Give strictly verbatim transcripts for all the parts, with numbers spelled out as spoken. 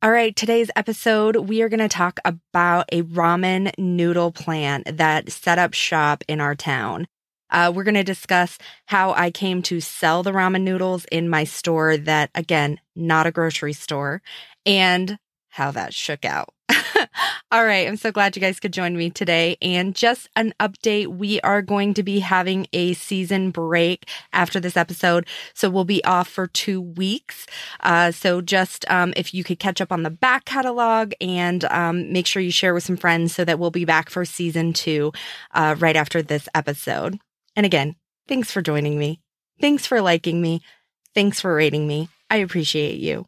All right, today's episode, we are going to talk about a ramen noodle plant that set up shop in our town. Uh, we're going to discuss how I came to sell the ramen noodles in my store that, again, not a grocery store, and how that shook out. All right, I'm so glad you guys could join me today. And just an update, we are going to be having a season break after this episode. So we'll be off for two weeks. Uh, so just um, if you could catch up on the back catalog and um, make sure you share with some friends so that we'll be back for season two uh, right after this episode. And again, thanks for joining me. Thanks for liking me. Thanks for rating me. I appreciate you.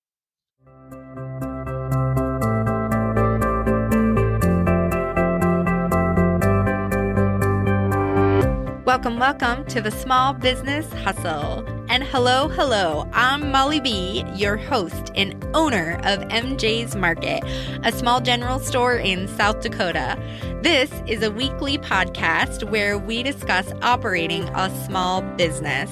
Welcome, welcome to the Small Business Hustle. And hello, hello, I'm Molly B, your host and owner of M J's Market, a small general store in South Dakota. This is a weekly podcast where we discuss operating a small business.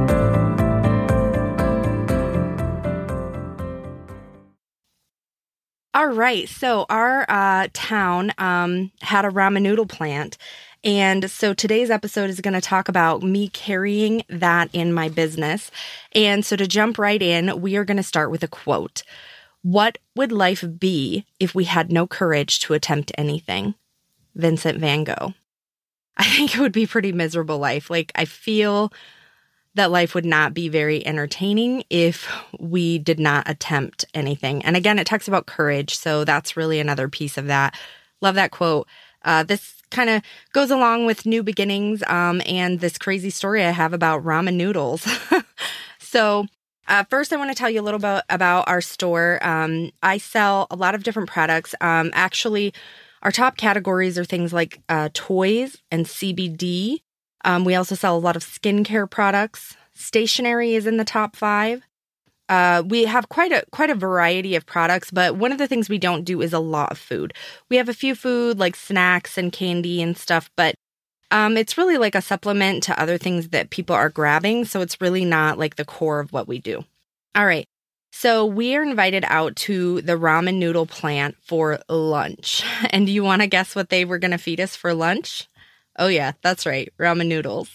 All right, so our uh, town um, had a ramen noodle plant. And so today's episode is going to talk about me carrying that in my business. And so to jump right in, we are going to start with a quote. What would life be if we had no courage to attempt anything? Vincent van Gogh. I think it would be a pretty miserable life. Like, I feel that life would not be very entertaining if we did not attempt anything. And again, it talks about courage. So that's really another piece of that. Love that quote. Uh, this kind of goes along with new beginnings um, and this crazy story I have about ramen noodles. so uh, first, I want to tell you a little bit about our store. Um, I sell a lot of different products. Um, actually, our top categories are things like uh, toys and C B D. Um, we also sell a lot of skincare products. Stationery is in the top five. Uh, we have quite a quite a variety of products, but one of the things we don't do is a lot of food. We have a few food like snacks and candy and stuff, but um, it's really like a supplement to other things that people are grabbing. So it's really not like the core of what we do. All right. So we are invited out to the ramen noodle plant for lunch. And do you want to guess what they were going to feed us for lunch? Oh yeah, that's right. Ramen noodles.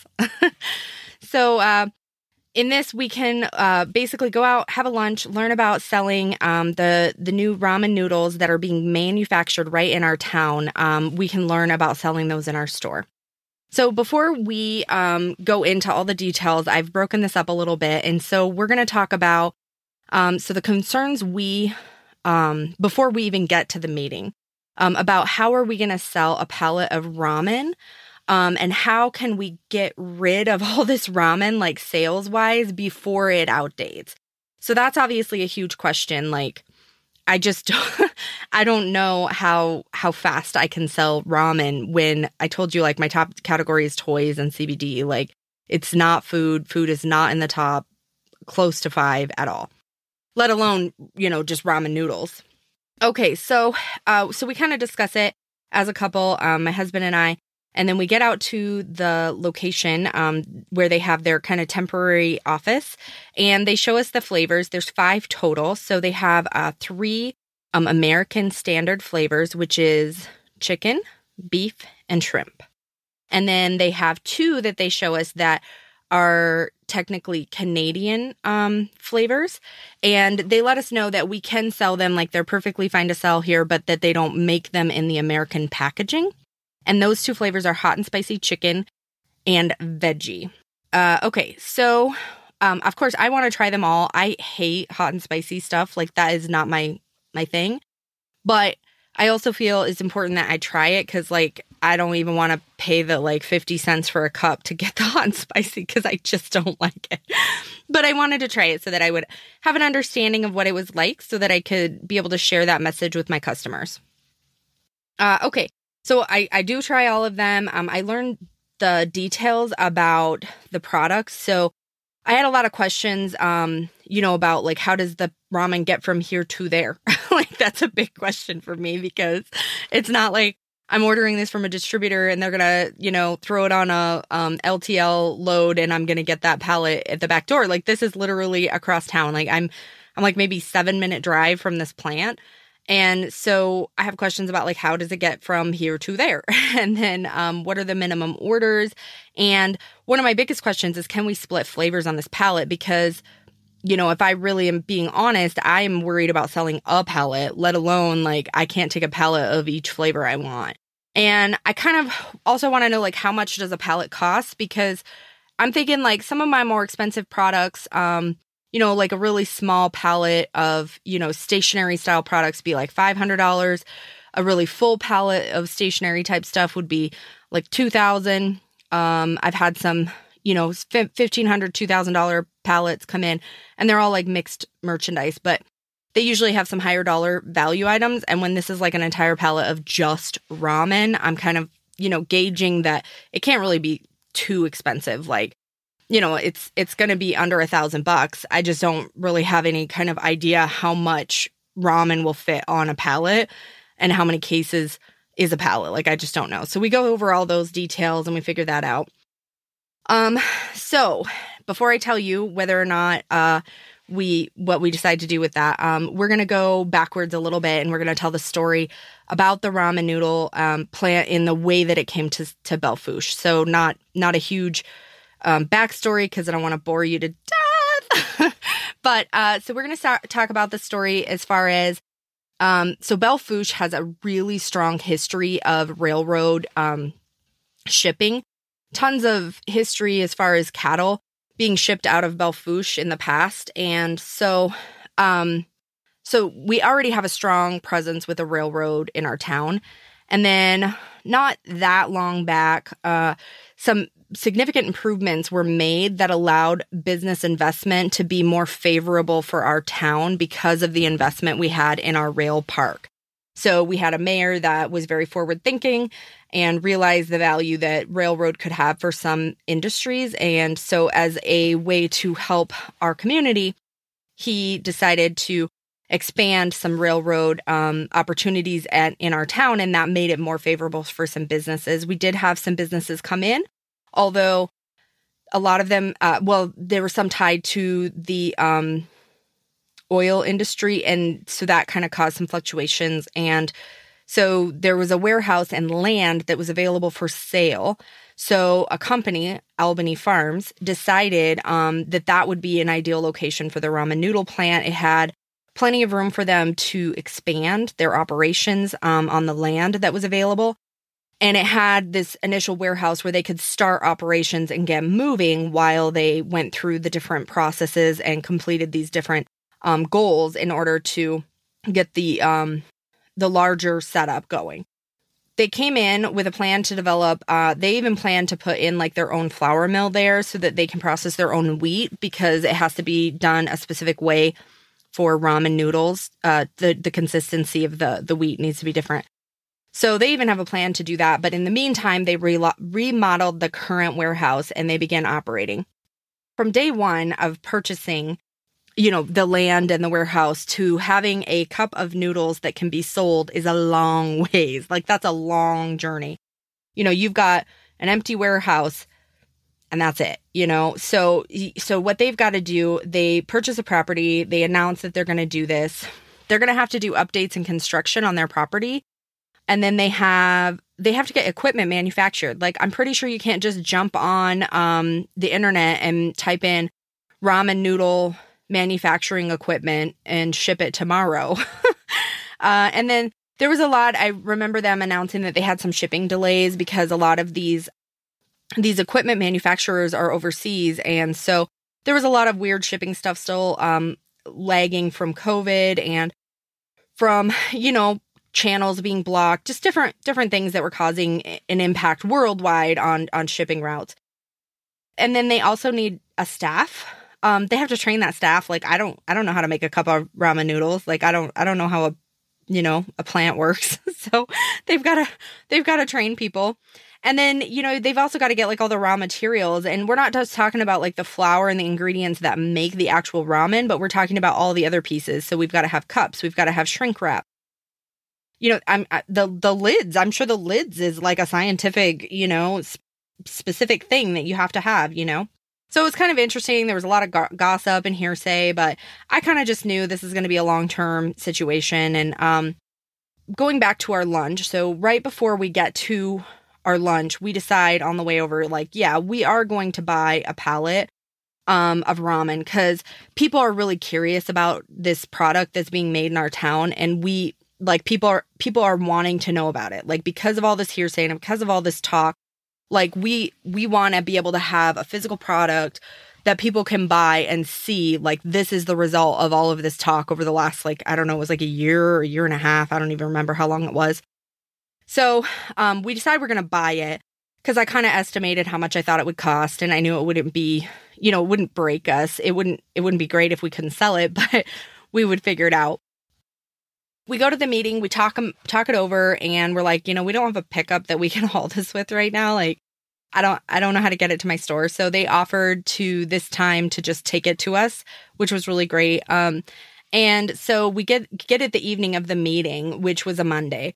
so, uh, In this, we can uh, basically go out, have a lunch, learn about selling um, the the new ramen noodles that are being manufactured right in our town. Um, we can learn about selling those in our store. So before we um, go into all the details, I've broken this up a little bit. And so we're going to talk about, um, so the concerns we, um, before we even get to the meeting, um, about how are we going to sell a pallet of ramen. Um, and how can we get rid of all this ramen, like sales-wise, before it outdates? So that's obviously a huge question. Like, I just don't, I don't know how how fast I can sell ramen when I told you, like, my top category is toys and C B D. Like, it's not food. Food is not in the top close to five at all, let alone, you know, just ramen noodles. Okay, so uh, so we kind of discuss it as a couple, um, my husband and I. And then we get out to the location um, where they have their kind of temporary office, and they show us the flavors. There's five total. So they have uh, three um, American standard flavors, which is chicken, beef, and shrimp. And then they have two that they show us that are technically Canadian um, flavors. And they let us know that we can sell them, like they're perfectly fine to sell here, but that they don't make them in the American packaging. And those two flavors are hot and spicy chicken and veggie. Uh, okay, so um, of course I want to try them all. I hate hot and spicy stuff. Like, that is not my my thing. But I also feel it's important that I try it because, like, I don't even want to pay the like fifty cents for a cup to get the hot and spicy because I just don't like it. But I wanted to try it so that I would have an understanding of what it was like so that I could be able to share that message with my customers. Uh, okay. So I, I do try all of them. Um, I learned the details about the products. So I had a lot of questions, um, you know, about like, how does the ramen get from here to there? Like, that's a big question for me because it's not like I'm ordering this from a distributor and they're going to, you know, throw it on a um, L T L load and I'm going to get that pallet at the back door. Like, this is literally across town. Like, I'm I'm like maybe seven minute drive from this plant. And so I have questions about like, how does it get from here to there? And then um, what are the minimum orders? And one of my biggest questions is, can we split flavors on this pallet? Because, you know, if I really am being honest, I am worried about selling a pallet, let alone like I can't take a pallet of each flavor I want. And I kind of also want to know like, how much does a pallet cost? Because I'm thinking like some of my more expensive products, um, you know, like a really small pallet of, you know, stationery style products be like five hundred dollars. A really full pallet of stationery type stuff would be like two thousand dollars. Um, I've had some, you know, fifteen hundred dollars, two thousand dollars pallets come in, and they're all like mixed merchandise, but they usually have some higher dollar value items. And when this is like an entire pallet of just ramen, I'm kind of, you know, gauging that it can't really be too expensive. Like, you know, it's it's going to be under a thousand bucks. I just don't really have any kind of idea how much ramen will fit on a pallet and how many cases is a pallet. Like, I just don't know. So we go over all those details and we figure that out. Um, so before I tell you whether or not uh we what we decide to do with that, um, we're going to go backwards a little bit and we're going to tell the story about the ramen noodle um, plant in the way that it came to to Belle Fourche. So not not a huge Um, backstory, because I don't want to bore you to death. But uh, so we're going to start, talk about the story as far as, um, so Belle Fourche has a really strong history of railroad um, shipping. Tons of history as far as cattle being shipped out of Belle Fourche in the past. And so, um, so we already have a strong presence with a railroad in our town. And then not that long back, uh, some significant improvements were made that allowed business investment to be more favorable for our town because of the investment we had in our rail park. So we had a mayor that was very forward thinking and realized the value that railroad could have for some industries. And so as a way to help our community, he decided to expand some railroad um, opportunities at, in our town, and that made it more favorable for some businesses. We did have some businesses come in, although a lot of them, uh, well, there were some tied to the um, oil industry, and so that kind of caused some fluctuations. And so there was a warehouse and land that was available for sale. So a company, Albany Farms, decided um, that that would be an ideal location for the ramen noodle plant. It had plenty of room for them to expand their operations um, on the land that was available. And it had this initial warehouse where they could start operations and get moving while they went through the different processes and completed these different um, goals in order to get the um, the larger setup going. They came in with a plan to develop, uh, they even plan to put in like their own flour mill there so that they can process their own wheat, because it has to be done a specific way for ramen noodles. Uh, the, the consistency of the, the wheat needs to be different. So they even have a plan to do that. But in the meantime, they re- remodeled the current warehouse and they began operating. From day one of purchasing, you know, the land and the warehouse to having a cup of noodles that can be sold is a long ways. Like, that's a long journey. You know, you've got an empty warehouse and that's it, you know? So, so what they've got to do, they purchase a property, they announce that they're going to do this. They're going to have to do updates and construction on their property. And then they have they have to get equipment manufactured. Like, I'm pretty sure you can't just jump on um, the internet and type in ramen noodle manufacturing equipment and ship it tomorrow. uh, and then there was a lot. I remember them announcing that they had some shipping delays because a lot of these these equipment manufacturers are overseas. And so there was a lot of weird shipping stuff still um, lagging from COVID and from, you know, channels being blocked, just different different things that were causing an impact worldwide on on shipping routes. And then they also need a staff. Um, they have to train that staff. Like, I don't I don't know how to make a cup of ramen noodles. Like, I don't I don't know how a you know a plant works. So they've got to they've got to train people. And then, you know, they've also got to get like all the raw materials. And we're not just talking about like the flour and the ingredients that make the actual ramen, but we're talking about all the other pieces. So we've got to have cups, we've got to have shrink wrap. You know, I'm I, the the lids. I'm sure the lids is like a scientific, you know, sp- specific thing that you have to have. You know, So it was kind of interesting. There was a lot of go- gossip and hearsay, but I kind of just knew this is going to be a long-term situation. And um, going back to our lunch, so right before we get to our lunch, we decide on the way over, like, yeah, we are going to buy a pallet um, of ramen because people are really curious about this product that's being made in our town. And we, like, people are, people are wanting to know about it. Like, because of all this hearsay and because of all this talk, like, we we want to be able to have a physical product that people can buy and see, like, this is the result of all of this talk over the last, like, I don't know, it was like a year or a year and a half. I don't even remember how long it was. So um, we decided we're going to buy it because I kind of estimated how much I thought it would cost. And I knew it wouldn't be, you know, it wouldn't break us. It wouldn't, it wouldn't be great if we couldn't sell it, but we would figure it out. We go to the meeting, we talk talk it over, and we're like, you know, we don't have a pickup that we can haul this with right now. Like, I don't I don't know how to get it to my store. So they offered to this time to just take it to us, which was really great. Um, and so we get get it the evening of the meeting, which was a Monday.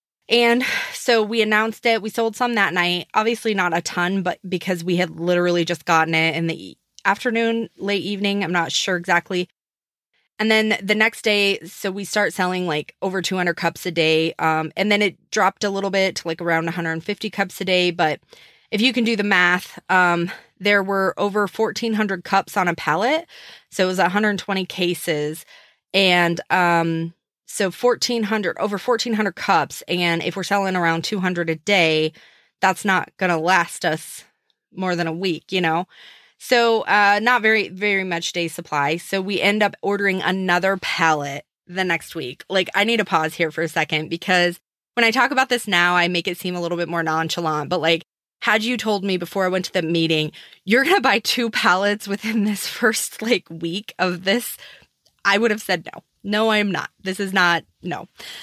And so we announced it. We sold some that night. Obviously not a ton, but because we had literally just gotten it in the afternoon, late evening. I'm not sure exactly. And then the next day, so we start selling like over two hundred cups a day. Um, and then it dropped a little bit to like around one hundred fifty cups a day. But if you can do the math, um, there were over fourteen hundred cups on a pallet. So it was one hundred twenty cases. And um, so fourteen hundred, over fourteen hundred cups. And if we're selling around two hundred a day, that's not going to last us more than a week, you know? So uh, not very, very much day supply. So we end up ordering another pallet the next week. Like, I need to pause here for a second because when I talk about this now, I make it seem a little bit more nonchalant. But like, had you told me before I went to the meeting, you're going to buy two pallets within this first like week of this, I would have said no. No, I am not. This is not, no.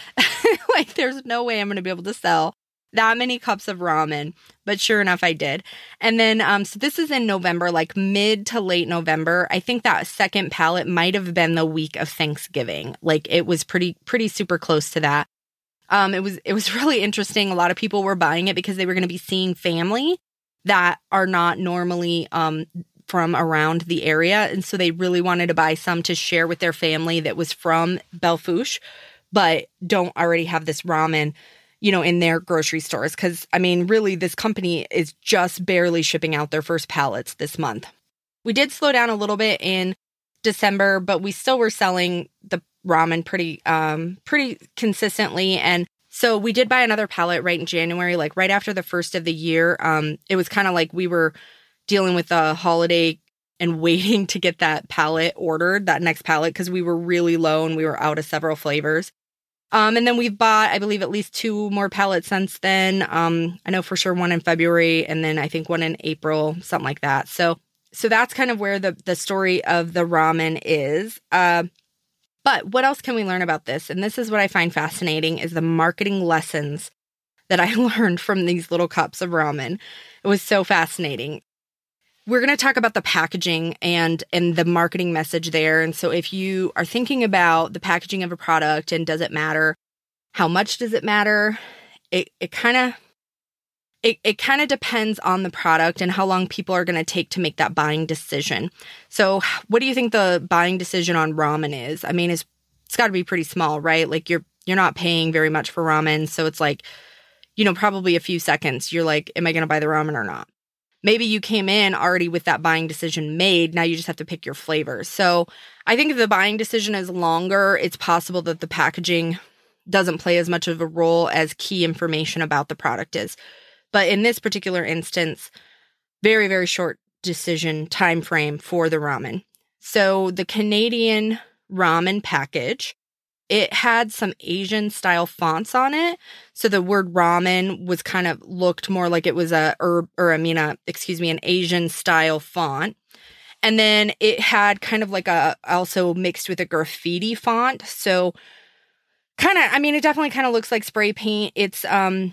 Like, there's no way I'm going to be able to sell that many cups of ramen, but sure enough, I did. And then, um, so this is in November, like mid to late November. I think that second pallet might have been the week of Thanksgiving. Like, it was pretty, pretty super close to that. Um, it was, it was really interesting. A lot of people were buying it because they were going to be seeing family that are not normally, um, from around the area. And so they really wanted to buy some to share with their family that was from Belle Fourche, but don't already have this ramen, you know, in their grocery stores. Because, I mean, really, this company is just barely shipping out their first pallets this month. We did slow down a little bit in December, but we still were selling the ramen pretty, um, pretty consistently. And so we did buy another pallet right in January, like right after the first of the year. Um, it was kind of like we were dealing with a holiday and waiting to get that pallet ordered, that next pallet, because we were really low and we were out of several flavors. Um, and then we've bought, I believe, at least two more pallets since then. Um, I know for sure one in February, and then I think one in April, something like that. So, so that's kind of where the, the story of the ramen is. Uh, but what else can we learn about this? And this is what I find fascinating, is the marketing lessons that I learned from these little cups of ramen. It was so fascinating. We're going to talk about the packaging and and the marketing message there. And so if you are thinking about the packaging of a product and does it matter, how much does it matter? It it kind of it, it kind of depends on the product and how long people are going to take to make that buying decision. So what do you think the buying decision on ramen is? I mean, it's it's got to be pretty small, right? Like, you're you're not paying very much for ramen. So it's like, you know, probably a few seconds. You're like, am I going to buy the ramen or not? Maybe you came in already with that buying decision made. Now you just have to pick your flavors. So I think if the buying decision is longer, it's possible that the packaging doesn't play as much of a role as key information about the product is. But in this particular instance, very, very short decision time frame for the ramen. So the Canadian ramen package, it had some Asian style fonts on it. So the word ramen was kind of looked more like it was a herb, or I mean, a, excuse me, an Asian style font. And then it had kind of like a, also mixed with a graffiti font. So kind of, I mean, it definitely kind of looks like spray paint. It's, um,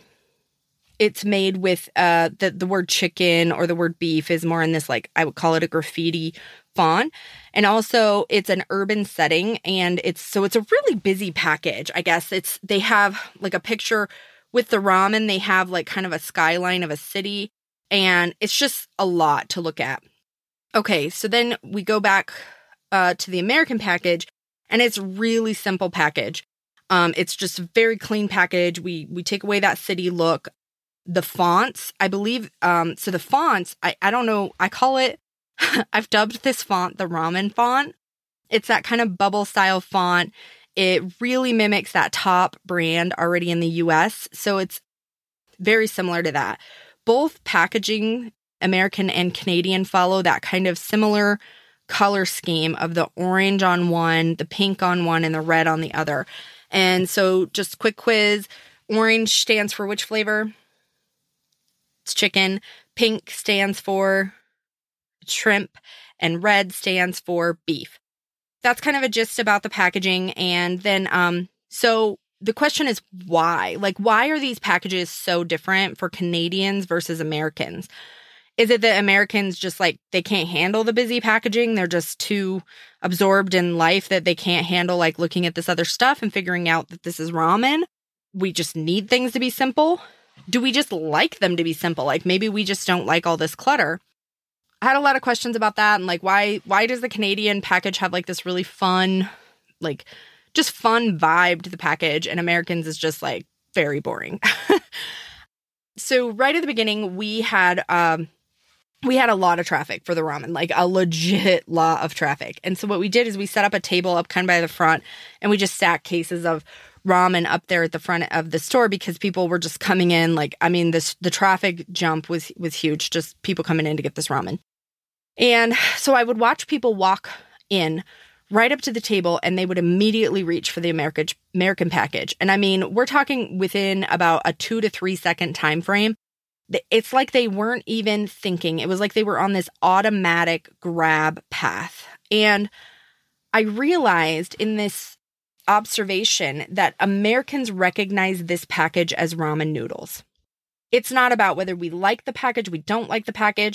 it's made with, uh, the, the word chicken or the word beef is more in this, like, I would call it a graffiti font. And also it's an urban setting, and it's, so it's a really busy package. I guess it's, they have like a picture with the ramen. They have like kind of a skyline of a city, and it's just a lot to look at. Okay, so then we go back uh, to the American package, and it's really simple package. Um, it's just a very clean package. We we take away that city look. The fonts, I believe, um, so the fonts, I, I don't know, I call it, I've dubbed this font the ramen font. It's that kind of bubble style font. It really mimics that top brand already in the U S, so it's very similar to that. Both packaging, American and Canadian, follow that kind of similar color scheme of the orange on one, the pink on one, and the red on the other. And so just quick quiz, orange stands for which flavor? It's chicken. Pink stands for shrimp, and red stands for beef. That's kind of a gist about the packaging. And then, um, so the question is why? Like, why are these packages so different for Canadians versus Americans? Is it that Americans just like, they can't handle the busy packaging? They're just too absorbed in life that they can't handle like looking at this other stuff and figuring out that this is ramen? We just need things to be simple. Do we just like them to be simple? Like maybe we just don't like all this clutter. I had a lot of questions about that, and like why why does the Canadian package have like this really fun, like just fun vibe to the package, and Americans is just like very boring. So right at the beginning, we had um we had a lot of traffic for the ramen, like a legit lot of traffic. And so what we did is we set up a table up kind of by the front, and we just stacked cases of ramen up there at the front of the store because people were just coming in. Like, I mean, this the traffic jump was was huge, just people coming in to get this ramen. And so I would watch people walk in right up to the table, and they would immediately reach for the American American package. And I mean, we're talking within about a two to three second time frame. It's like they weren't even thinking. It was like they were on this automatic grab path. And I realized in this observation that Americans recognize this package as ramen noodles. It's not about whether we like the package, we don't like the package.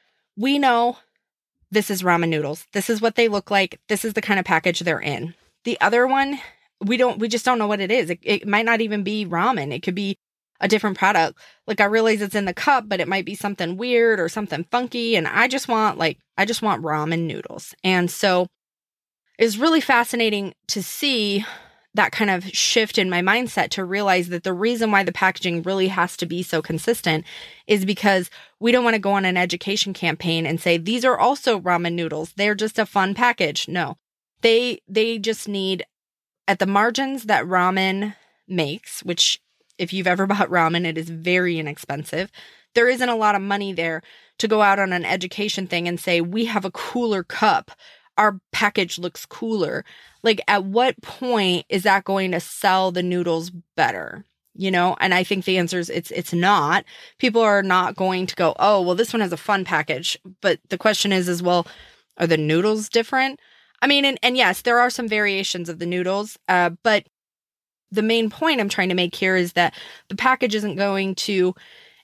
We know this is ramen noodles. This is what they look like. This is the kind of package they're in. The other one, we don't, we just don't know what it is. It, it might not even be ramen. It could be a different product. Like I realize it's in the cup, but it might be something weird or something funky. And I just want like, I just want ramen noodles. And so it's really fascinating to see that kind of shift in my mindset to realize that the reason why the packaging really has to be so consistent is because we don't want to go on an education campaign and say, these are also ramen noodles. They're just a fun package. No, they, they just need at the margins that ramen makes, which if you've ever bought ramen, it is very inexpensive. There isn't a lot of money there to go out on an education thing and say, we have a cooler cup. Our package looks cooler. Like, at what point is that going to sell the noodles better? You know, and I think the answer is it's it's not. People are not going to go, oh, well, this one has a fun package. But the question is, is well, are the noodles different? I mean, and, and yes, there are some variations of the noodles, uh, but the main point I'm trying to make here is that the package isn't going to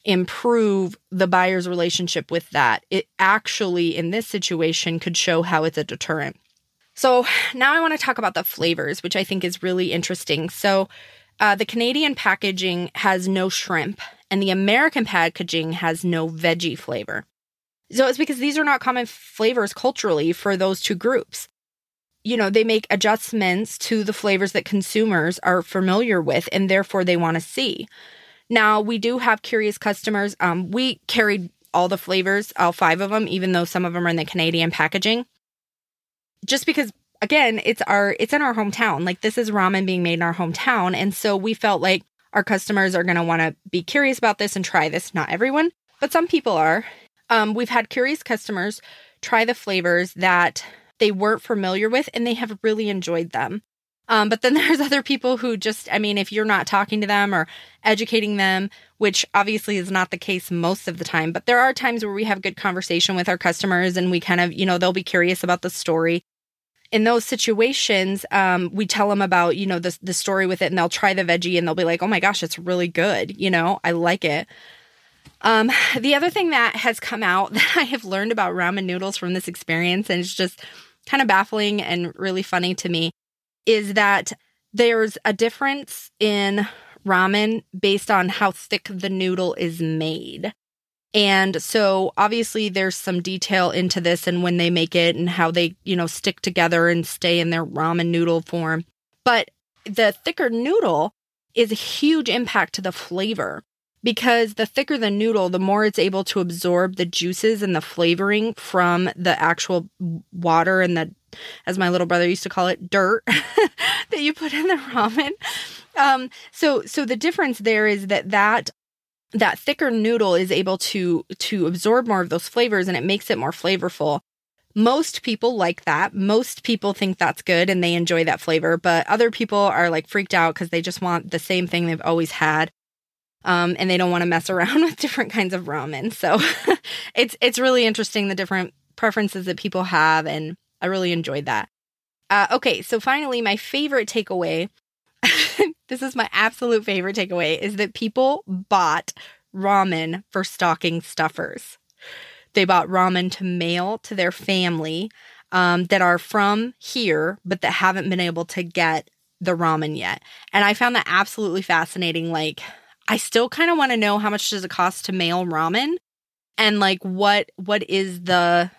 improve the buyer's relationship with that. It actually, in this situation, could show how it's a deterrent. So now I want to talk about the flavors, which I think is really interesting. So uh, the Canadian packaging has no shrimp, and the American packaging has no veggie flavor. So it's because these are not common flavors culturally for those two groups. You know, they make adjustments to the flavors that consumers are familiar with, and therefore they want to see. Now, we do have curious customers. Um, we carried all the flavors, all five of them, even though some of them are in the Canadian packaging. Just because, again, it's our it's in our hometown. Like, this is ramen being made in our hometown. And so we felt like our customers are going to want to be curious about this and try this. Not everyone, but some people are. Um, we've had curious customers try the flavors that they weren't familiar with, and they have really enjoyed them. Um, but then there's other people who just, I mean, if you're not talking to them or educating them, which obviously is not the case most of the time, but there are times where we have good conversation with our customers and we kind of, you know, they'll be curious about the story. In those situations, um, we tell them about, you know, the, the story with it, and they'll try the veggie and they'll be like, oh my gosh, it's really good. You know, I like it. Um, the other thing that has come out that I have learned about ramen noodles from this experience, and it's just kind of baffling and really funny to me, is that there's a difference in ramen based on how thick the noodle is made. And so obviously there's some detail into this and when they make it and how they, you know, stick together and stay in their ramen noodle form. But the thicker noodle is a huge impact to the flavor, because the thicker the noodle, the more it's able to absorb the juices and the flavoring from the actual water and the, as my little brother used to call it, dirt that you put in the ramen. Um, so, so the difference there is that that that thicker noodle is able to to absorb more of those flavors, and it makes it more flavorful. Most people like that. Most people think that's good and they enjoy that flavor, but other people are like freaked out because they just want the same thing they've always had. Um, and they don't want to mess around with different kinds of ramen. So it's it's really interesting, the different preferences that people have, and I really enjoyed that. Uh, okay, so finally, my favorite takeaway, this is my absolute favorite takeaway, is that people bought ramen for stocking stuffers. They bought ramen to mail to their family um, that are from here, but that haven't been able to get the ramen yet. And I found that absolutely fascinating. Like, I still kind of want to know, how much does it cost to mail ramen? And like, what what is the,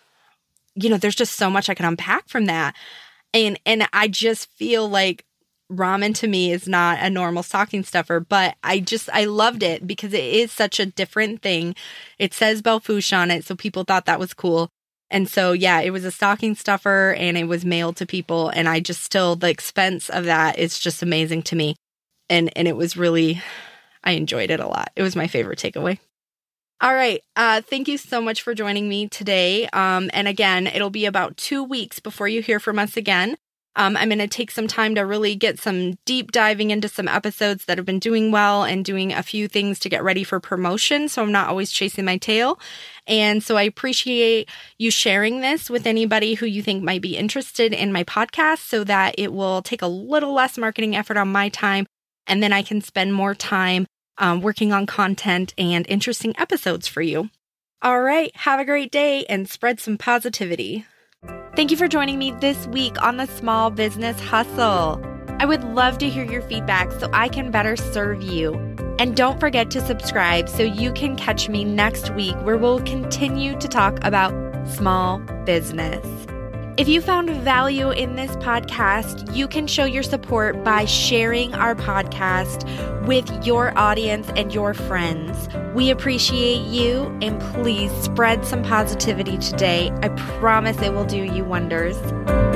you know, there's just so much I can unpack from that. And and I just feel like ramen to me is not a normal stocking stuffer, but I just, I loved it because it is such a different thing. It says Belle Fourche on it, so people thought that was cool. And so, yeah, it was a stocking stuffer and it was mailed to people. And I just still, the expense of that is just amazing to me. And, and it was really, I enjoyed it a lot. It was my favorite takeaway. All right. Uh, thank you so much for joining me today. Um, and again, it'll be about two weeks before you hear from us again. Um, I'm going to take some time to really get some deep diving into some episodes that have been doing well and doing a few things to get ready for promotion, so I'm not always chasing my tail. And so I appreciate you sharing this with anybody who you think might be interested in my podcast, so that it will take a little less marketing effort on my time, and then I can spend more time um, working on content and interesting episodes for you. All right, have a great day and spread some positivity. Thank you for joining me this week on the Small Business Hustle. I would love to hear your feedback so I can better serve you. And don't forget to subscribe so you can catch me next week, where we'll continue to talk about small business. If you found value in this podcast, you can show your support by sharing our podcast with your audience and your friends. We appreciate you, and please spread some positivity today. I promise it will do you wonders.